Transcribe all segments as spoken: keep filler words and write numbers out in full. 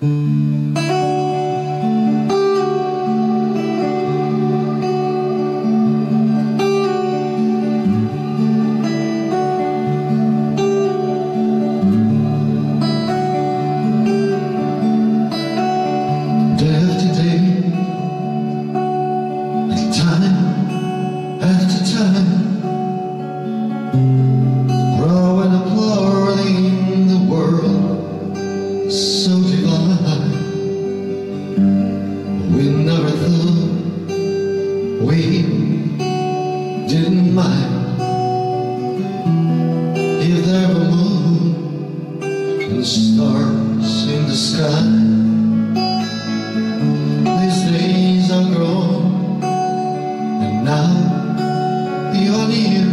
Growing apart in the world so divine, we never thought we didn't mind if there were moon and stars in the sky. These days are gone and now you're near,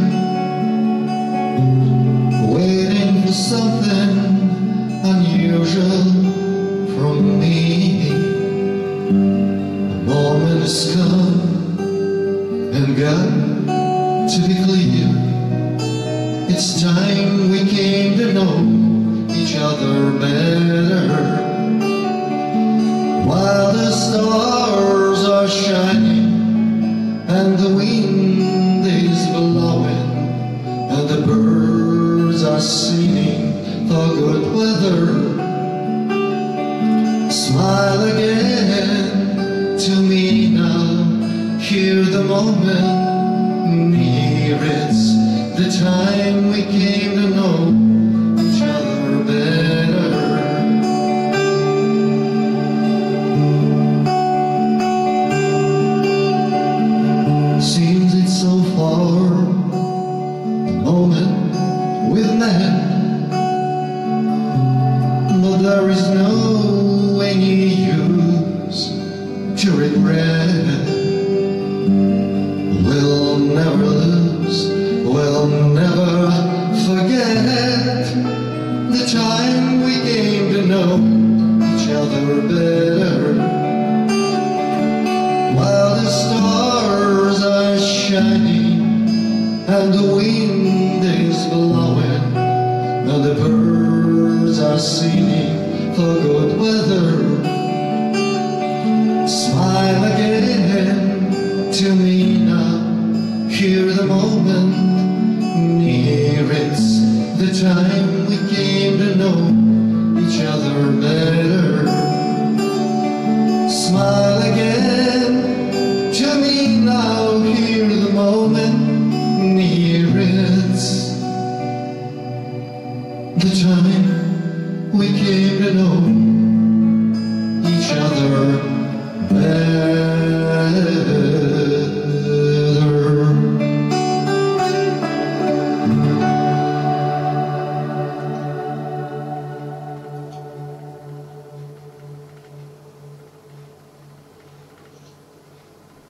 waiting for something unusual from me. The moment has come and got to be clear. It's time we came to know each other better. While the stars are shining and the wind is blowing and the birds are singing for good weather, smile again to me now. Hear the moment near, it's the time we came to know each other better. Seems it's so far, the moment we've met, but there is no any use to regret. We'll never lose, we'll never forget the time we came to know each other better.